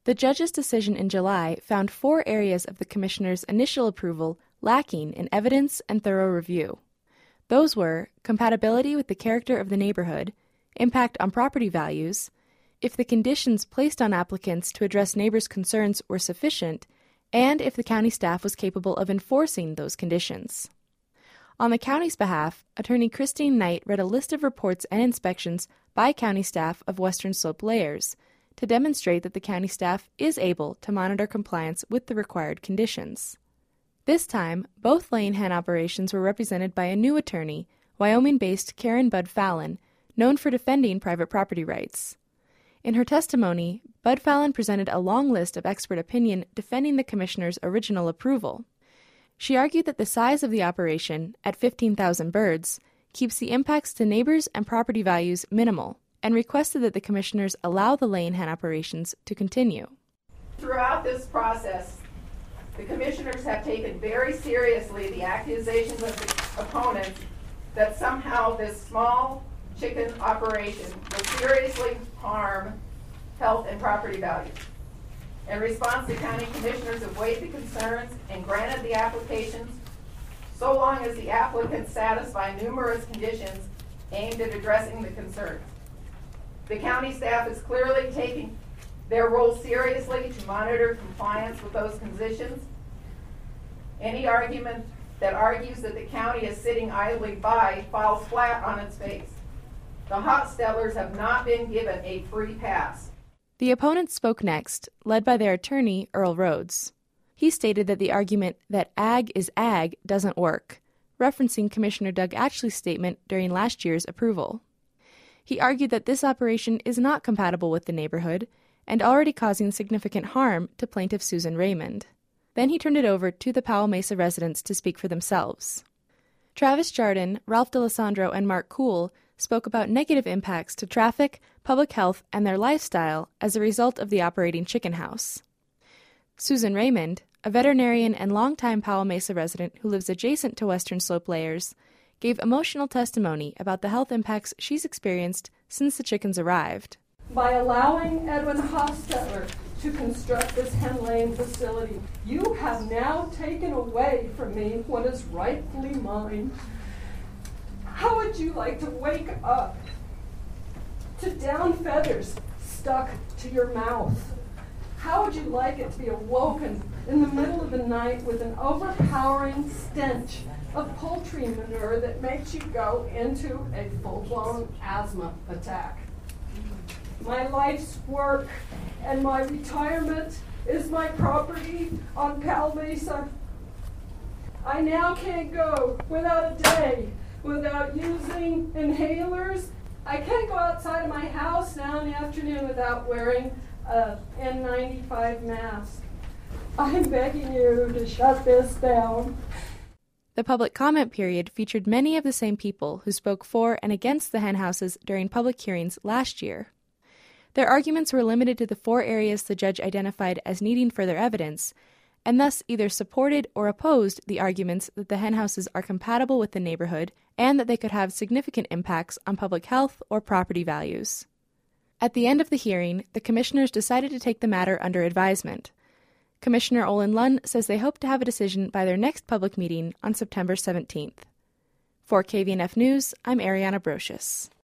The judge's decision in July found 4 areas of the commissioner's initial approval lacking in evidence and thorough review. Those were compatibility with the character of the neighborhood, impact on property values, if the conditions placed on applicants to address neighbors' concerns were sufficient, and if the county staff was capable of enforcing those conditions. On the county's behalf, Attorney Christine Knight read a list of reports and inspections by county staff of Western Slope layers to demonstrate that the county staff is able to monitor compliance with the required conditions. This time, both laying hen operations were represented by a new attorney, Wyoming-based Karen Bud Fallon, known for defending private property rights. In her testimony, Bud Fallon presented a long list of expert opinion defending the commissioner's original approval. She argued that the size of the operation, at 15,000 birds, keeps the impacts to neighbors and property values minimal, and requested that the commissioners allow the laying hen operations to continue. Throughout this process, the commissioners have taken very seriously the accusations of the opponents that somehow this small chicken operation will seriously harm health and property values. In response, the county commissioners have weighed the concerns and granted the applications so long as the applicants satisfy numerous conditions aimed at addressing the concerns. The county staff is clearly taking their role seriously to monitor compliance with those conditions. Any argument that argues that the county is sitting idly by falls flat on its face. The Hostettlers have not been given a free pass. The opponents spoke next, led by their attorney, Earl Rhodes. He stated that the argument that ag is ag doesn't work, referencing Commissioner Doug Ashley's statement during last year's approval. He argued that this operation is not compatible with the neighborhood and already causing significant harm to plaintiff Susan Raymond. Then he turned it over to the Powell Mesa residents to speak for themselves. Travis Jardin, Ralph D'Alessandro, and Mark Kuhl spoke about negative impacts to traffic, public health, and their lifestyle as a result of the operating chicken house. Susan Raymond, a veterinarian and longtime Powell Mesa resident who lives adjacent to Western Slope layers, gave emotional testimony about the health impacts she's experienced since the chickens arrived. By allowing Edwin Hostetler to construct this hen-laying facility, you have now taken away from me what is rightfully mine. How would you like to wake up to down feathers stuck to your mouth? How would you like it to be awoken in the middle of the night with an overpowering stench of poultry manure that makes you go into a full-blown asthma attack? My life's work and my retirement is my property on Powell Mesa. I now can't go without a day without using inhalers. I can't go outside of my house now in the afternoon without wearing an N95 mask. I'm begging you to shut this down. The public comment period featured many of the same people who spoke for and against the hen houses during public hearings last year. Their arguments were limited to the 4 areas the judge identified as needing further evidence, and thus either supported or opposed the arguments that the hen houses are compatible with the neighborhood and that they could have significant impacts on public health or property values. At the end of the hearing, the commissioners decided to take the matter under advisement. Commissioner Olin Lunn says they hope to have a decision by their next public meeting on September 17th. For KVNF News, I'm Ariana Brocious.